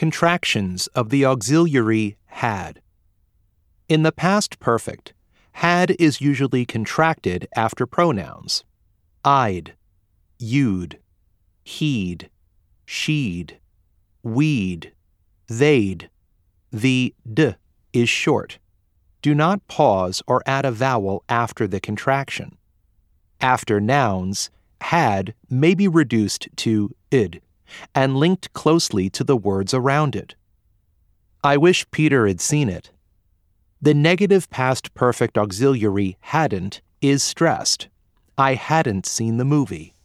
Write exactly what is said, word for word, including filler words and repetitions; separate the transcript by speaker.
Speaker 1: Contractions of the auxiliary had. In the past perfect, had is usually contracted after pronouns. I'd, you'd, he'd, she'd, we'd, they'd. The d is short. Do not pause or add a vowel after the contraction. After nouns, had may be reduced to id and linked closely to the words around it. I wish Peter had seen it. The negative past perfect auxiliary hadn't is stressed. I hadn't seen the movie.